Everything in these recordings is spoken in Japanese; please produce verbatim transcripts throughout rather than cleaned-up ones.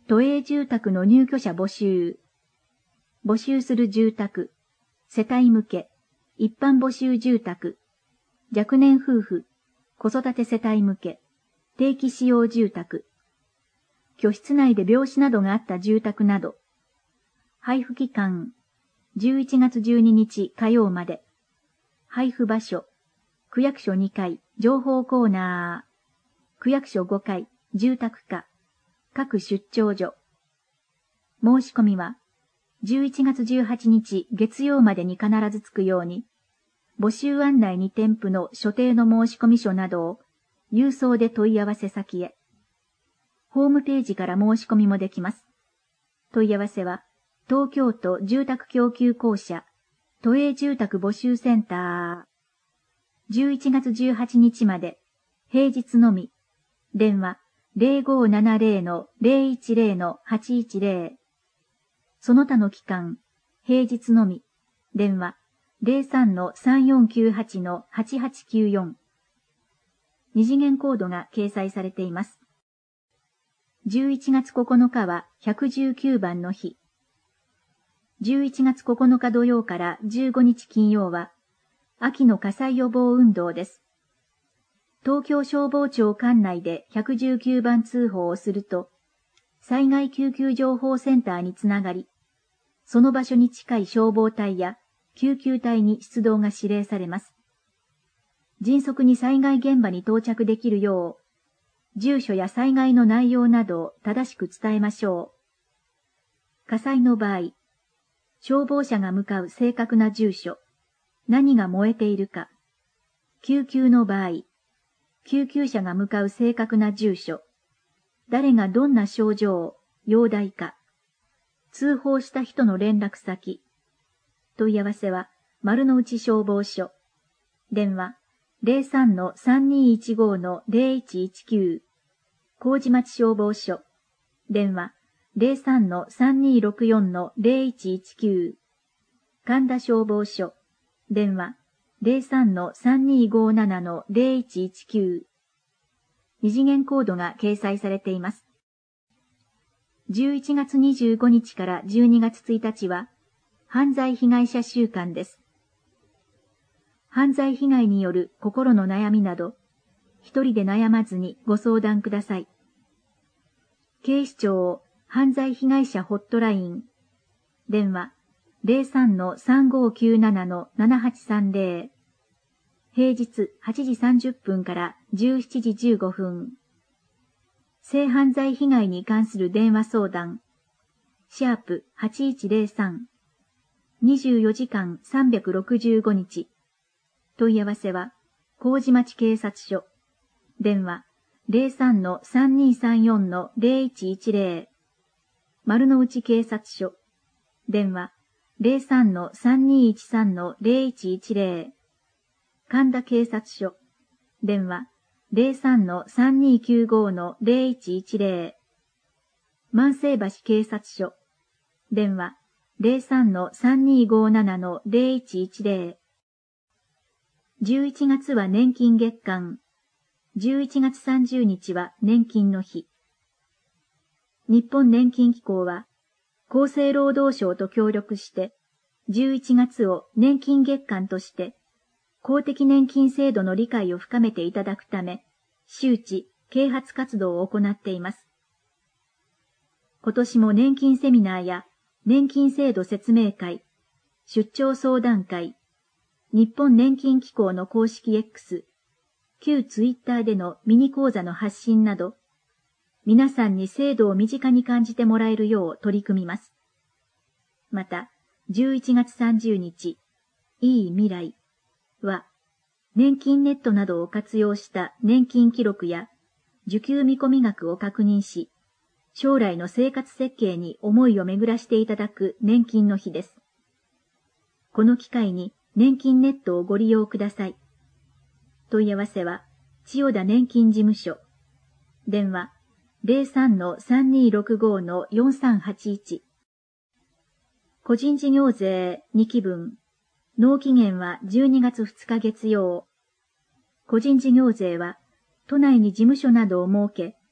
都営住宅の入居者募集。募集する住宅、世帯向け、一般募集住宅、若年夫婦、子育て世帯向け、定期使用住宅、居室内で病死などがあった住宅など、配布期間、じゅういちがつじゅうににち火曜まで、配布場所、区役所にかい、情報コーナー、区役所ごかい、住宅課、各出張所。申し込みは、じゅういちがつじゅうはちにち月曜までに必ずつくように、募集案内に添付の所定の申込書などを、郵送で問い合わせ先へ。ホームページから申し込みもできます。問い合わせは、東京都住宅供給公社、都営住宅募集センター。じゅういちがつじゅうはちにちまで、平日のみ。電話 ゼロごーななゼロのゼロいちゼロのはちいちゼロ。その他の期間、平日のみ。電話 ゼロさんのさんよんきゅうはちのはちはちきゅうよん。二次元コードが掲載されています。じゅういちがつここのかはひゃくじゅうきゅうばんの日。じゅういちがつここのか土曜からじゅうごにち金曜は、秋の火災予防運動です。東京消防庁管内でひゃくじゅうきゅうばん通報をすると、災害救急情報センターにつながり、その場所に近い消防隊や救急隊に出動が指令されます。迅速に災害現場に到着できるよう、住所や災害の内容などを正しく伝えましょう。火災の場合、消防車が向かう正確な住所、何が燃えているか。救急の場合、救急車が向かう正確な住所、誰がどんな症状、容体か。通報した人の連絡先。問い合わせは、丸の内消防署。電話、ゼロさんのさんにいちごのゼロいちいちきゅう。麹町消防署。電話、ゼロさんのさんにろくよんのゼロいちいちきゅう。神田消防署。電話、ゼロさんのさんにごななのゼロいちいちきゅう。二次元コードが掲載されています。じゅういちがつにじゅうごにちからじゅうにがつついたちは、犯罪被害者週間です。犯罪被害による心の悩みなど、一人で悩まずにご相談ください。警視庁犯罪被害者ホットライン。電話、ゼロさんのさんごきゅうななのななはちさんゼロ。平日はちじさんじゅっぷんからじゅうしちじじゅうごふん。性犯罪被害に関する電話相談。シャープはちいちゼロさん。にじゅうよじかんさんびゃくろくじゅうごにち。問い合わせは、麹町警察署。電話、ゼロさんのさんにさんよんのゼロいちいちゼロ。丸の内警察署。電話、ゼロさんのさんにいちさんのゼロいちいちゼロ。神田警察署。電話、ゼロさんのさんにきゅうごのゼロいちいちゼロ。万世橋警察署。電話、ゼロさんのさんにごななのゼロいちいちゼロ。じゅういちがつは年金月間。じゅういちがつさんじゅうにちは年金の日。日本年金機構は、厚生労働省と協力して、じゅういちがつを年金月間として、公的年金制度の理解を深めていただくため、周知、啓発活動を行っています。今年も年金セミナーや年金制度説明会、出張相談会、日本年金機構の公式 X、旧ツイッターでのミニ講座の発信など、皆さんに制度を身近に感じてもらえるよう取り組みます。また、じゅういちがつさんじゅうにち、いい未来は、年金ネットなどを活用した年金記録や受給見込み額を確認し、将来の生活設計に思いを巡らしていただく年金の日です。この機会に年金ネットをご利用ください。問い合わせは、千代田年金事務所。電話、ゼロさんのさんにろくごのよんさんはちいち。個人事業税にきぶん。納期限はじゅうにがつふつか月曜。個人事業税は、都内に事務所などを設け、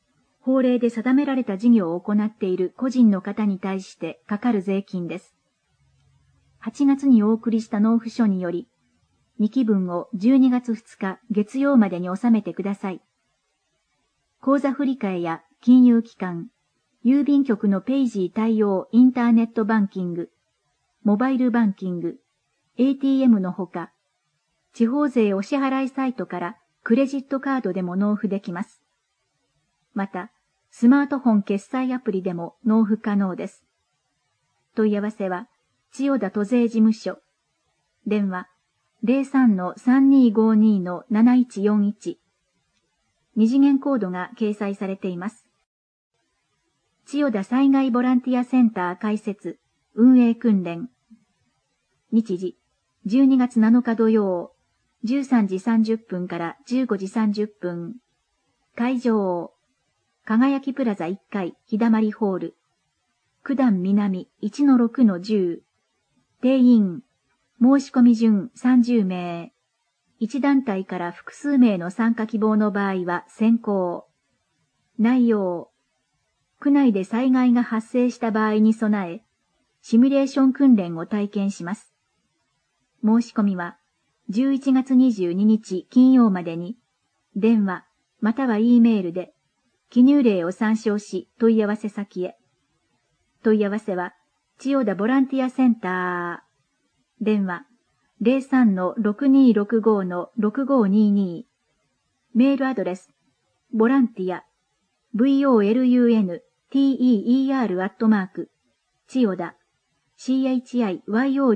法令で定められた事業を行っている個人の方に対してかかる税金です。はちがつにお送りした納付書により、にきぶんをじゅうにがつふつか月曜までに納めてください。口座振替や金融機関、郵便局のペイジー対応インターネットバンキング、モバイルバンキング、エーティーエム のほか、地方税お支払いサイトからクレジットカードでも納付できます。また、スマートフォン決済アプリでも納付可能です。問い合わせは、千代田都税事務所。電話、ゼロさんのさんにーごーにーのなないちよんいち。二次元コードが掲載されています。千代田災害ボランティアセンター開設、運営訓練。日時、じゅうにがつなのか土曜、じゅうさんじさんじゅっぷんからじゅうごじさんじゅっぷん。会場、輝きプラザいっかい日だまりホール。九段南 いちのろくのじゅう。定員、申し込み順さんじゅうめい。一団体から複数名の参加希望の場合は先行。内容、区内で災害が発生した場合に備え、シミュレーション訓練を体験します。申し込みは、じゅういちがつにじゅうににち金曜までに、電話、または E メールで、記入例を参照し問い合わせ先へ。問い合わせは、千代田ボランティアセンター。電話、ゼロさんのろくにーろくごのろくごにーにー。メールアドレス、ボランティア、ブイオーエルユーエヌティーイーイーアール アットマーク、千代田、チャチヨダ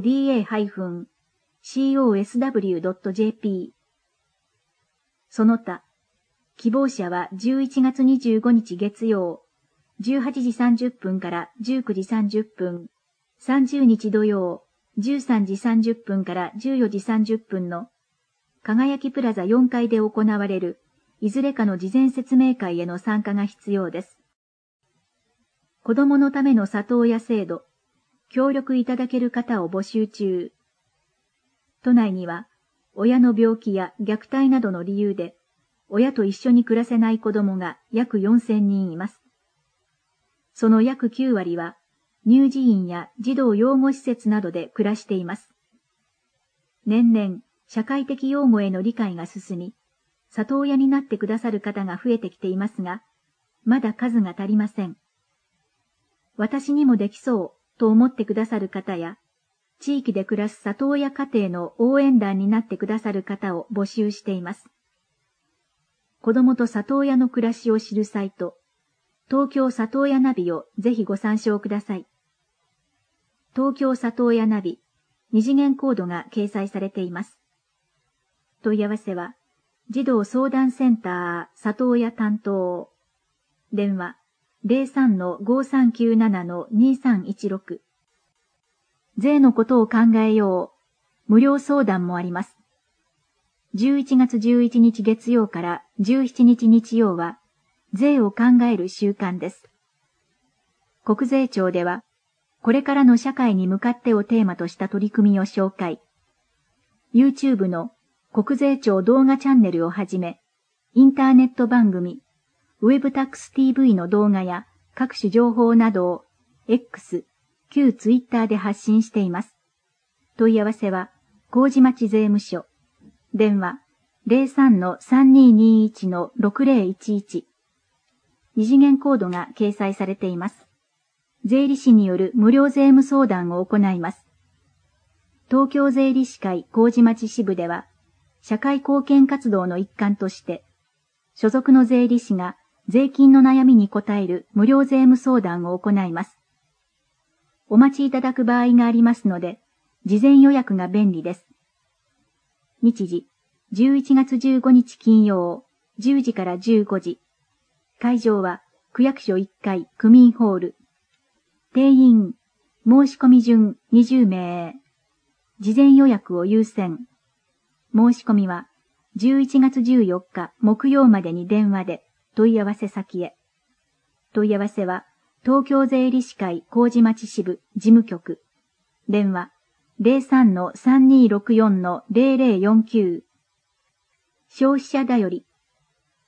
コスダブリュードットジェーピー。その他、希望者はじゅういちがつにじゅうごにち月曜、じゅうはちじさんじゅっぷんからじゅうくじさんじゅっぷん、さんじゅうにち土曜、じゅうさんじさんじゅっぷんからじゅうよじさんじゅっぷんの、輝きプラザよんかいで行われる、いずれかの事前説明会への参加が必要です。子供のための里親制度、協力いただける方を募集中。都内には、親の病気や虐待などの理由で、親と一緒に暮らせない子供が約よんせんにんいます。その約きゅうわりは、乳児院や児童養護施設などで暮らしています。年々、社会的養護への理解が進み、里親になってくださる方が増えてきていますが、まだ数が足りません。私にもできそうと思ってくださる方や、地域で暮らす里親家庭の応援団になってくださる方を募集しています。子供と里親の暮らしを知るサイト、東京里親ナビをぜひご参照ください。東京里親ナビ、二次元コードが掲載されています。問い合わせは、児童相談センター里親担当。電話、ゼロさんのごさんきゅうななのにさんいちろく。税のことを考えよう。無料相談もあります。じゅういちがつじゅういちにち月曜からじゅうしちにち日曜は、税を考える週間です。国税庁では、これからの社会に向かってをテーマとした取り組みを紹介。YouTube の国税庁動画チャンネルをはじめ、インターネット番組、ウェブタックス ティーブイ の動画や各種情報などを X、旧 Twitter で発信しています。問い合わせは、麹町税務署。電話、ゼロさんのさんにーにーいちのろくぜろいちいち。二次元コードが掲載されています。税理士による無料税務相談を行います。東京税理士会麹町支部では、社会貢献活動の一環として、所属の税理士が税金の悩みに答える無料税務相談を行います。お待ちいただく場合がありますので、事前予約が便利です。日時、じゅういちがつじゅうごにち金曜、じゅうじからじゅうごじ。会場は、区役所いっかい区民ホール。定員、申し込み順にじゅうめい。事前予約を優先。申し込みは、じゅういちがつじゅうよっか木曜までに電話で問い合わせ先へ。問い合わせは、東京税理士会麹町支部事務局。電話、ゼロさんのさんにーろくよんのゼロゼロよんきゅう。消費者だより。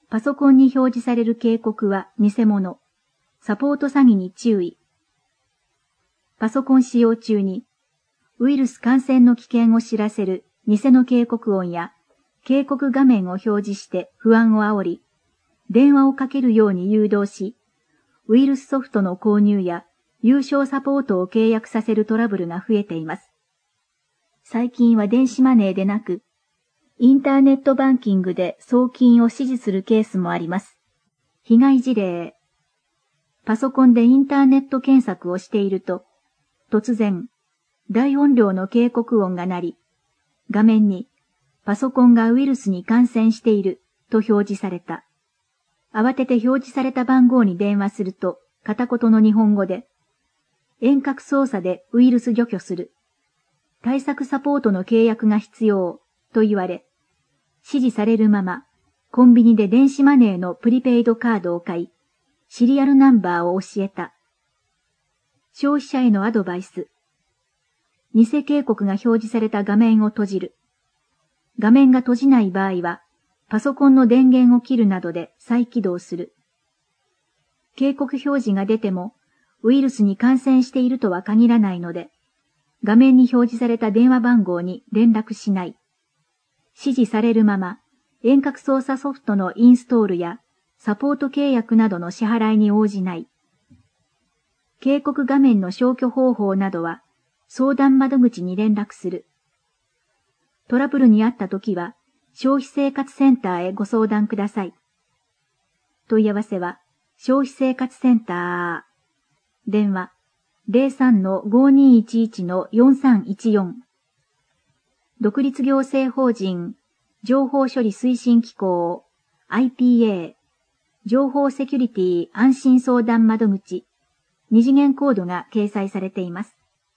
パソコンに表示される警告は偽物、サポート詐欺に注意。パソコン使用中に、ウイルス感染の危険を知らせる偽の警告音や警告画面を表示して不安を煽り、電話をかけるように誘導し、ウイルスソフトの購入や有償サポートを契約させるトラブルが増えています。最近は電子マネーでなく、インターネットバンキングで送金を指示するケースもあります。被害事例。パソコンでインターネット検索をしていると、突然、大音量の警告音が鳴り、画面にパソコンがウイルスに感染していると表示された。慌てて表示された番号に電話すると、片言の日本語で、遠隔操作でウイルス除去する。対策サポートの契約が必要と言われ、指示されるまま、コンビニで電子マネーのプリペイドカードを買い、シリアルナンバーを教えた。消費者へのアドバイス。偽警告が表示された画面を閉じる。画面が閉じない場合は、パソコンの電源を切るなどで再起動する。警告表示が出ても、ウイルスに感染しているとは限らないので、画面に表示された電話番号に連絡しない。指示されるまま、遠隔操作ソフトのインストールやサポート契約などの支払いに応じない。警告画面の消去方法などは、相談窓口に連絡する。トラブルにあったときは、消費生活センターへご相談ください。問い合わせは、消費生活センター。電話、ゼロさんのごにいちいちのよんさんいちよん。独立行政法人、情報処理推進機構、アイピーエー、情報セキュリティ安心相談窓口、二次元コードが掲載されています。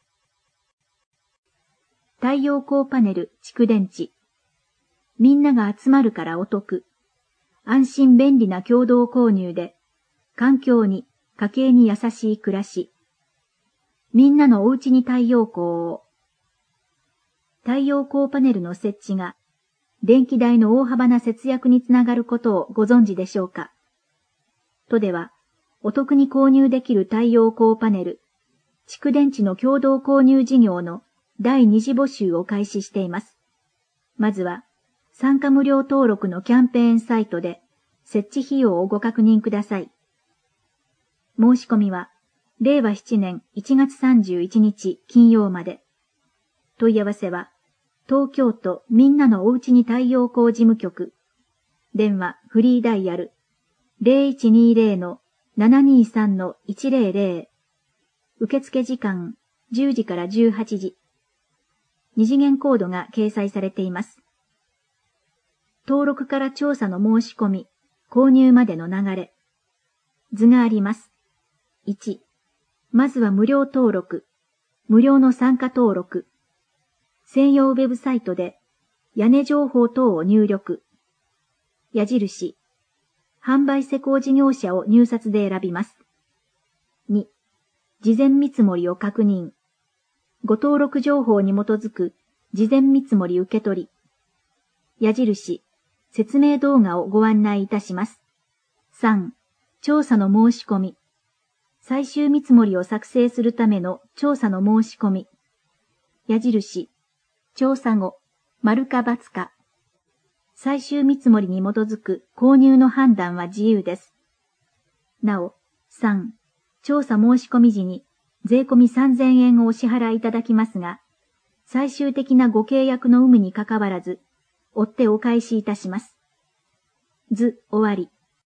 太陽光パネル、蓄電池。みんなが集まるからお得。安心便利な共同購入で、環境に、家計に優しい暮らし。みんなのお家に太陽光を。太陽光パネルの設置が、電気代の大幅な節約につながることをご存知でしょうか。都では、お得に購入できる太陽光パネル、蓄電池の共同購入事業の第二次募集を開始しています。まずは、参加無料登録のキャンペーンサイトで、設置費用をご確認ください。申し込みは、れいわななねんいちがつさんじゅういちにち金曜まで。問い合わせは、東京都みんなのおうちに太陽光事務局。電話フリーダイヤル ゼロいちにゼロのななにさんのいちゼロゼロ。受付時間じゅうじからじゅうはちじ。二次元コードが掲載されています。登録から調査の申し込み、購入までの流れ。図があります。いち、まずは無料登録、無料の参加登録。専用ウェブサイトで屋根情報等を入力。矢印。販売施工事業者を入札で選びます。に、事前見積もりを確認。ご登録情報に基づく事前見積もり受け取り。矢印。説明動画をご案内いたします。さん、調査の申し込み。最終見積もりを作成するための調査の申し込み。矢印。調査後、丸か×か。最終見積もりに基づく購入の判断は自由です。なお、さん、調査申し込み時に税込みさんぜんえんをお支払いいただきますが、最終的なご契約の有無にかかわらず、追ってお返しいたします。図終わり。